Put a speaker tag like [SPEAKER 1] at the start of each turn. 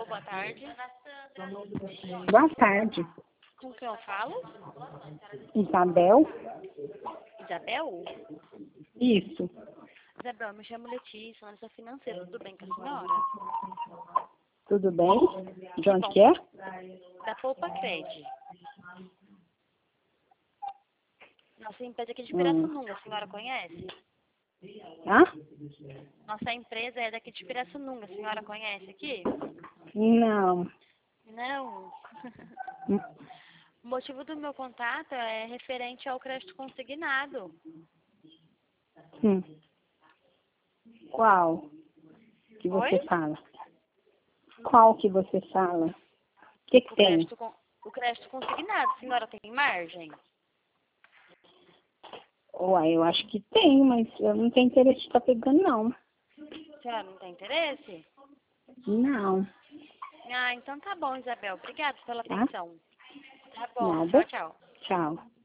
[SPEAKER 1] boa tarde.
[SPEAKER 2] Boa tarde.
[SPEAKER 1] Com quem eu falo?
[SPEAKER 2] Isabel?
[SPEAKER 1] Isabel?
[SPEAKER 2] Isso.
[SPEAKER 1] Isabel, me chamo Letícia, analista financeira. Tudo bem com a senhora?
[SPEAKER 2] Tudo bem? De onde
[SPEAKER 1] Bom.
[SPEAKER 2] que é?
[SPEAKER 1] Da Poupa Cred. Nossa empresa aqui de Pirassununga, a senhora conhece?
[SPEAKER 2] Hã?
[SPEAKER 1] Nossa empresa é daqui de Pirassununga, a senhora conhece aqui?
[SPEAKER 2] Não.
[SPEAKER 1] Não. O motivo do meu contato é referente ao crédito consignado.
[SPEAKER 2] Qual que você
[SPEAKER 1] Oi?
[SPEAKER 2] fala? Qual que você fala? O que tem?
[SPEAKER 1] O crédito consignado, a senhora tem margem?
[SPEAKER 2] Uai, eu acho que tem, mas eu não tenho interesse de estar pegando, não.
[SPEAKER 1] A senhora não tem interesse?
[SPEAKER 2] Não.
[SPEAKER 1] Ah, então tá bom, Isabel. Obrigada pela
[SPEAKER 2] Tá?
[SPEAKER 1] atenção. Tá bom.
[SPEAKER 2] Nada.
[SPEAKER 1] Tchau, tchau.
[SPEAKER 2] Tchau.